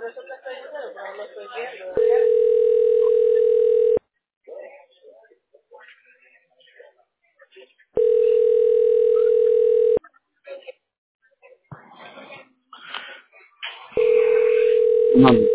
eso te estoy diciendo, pero no lo estoy viendo. No.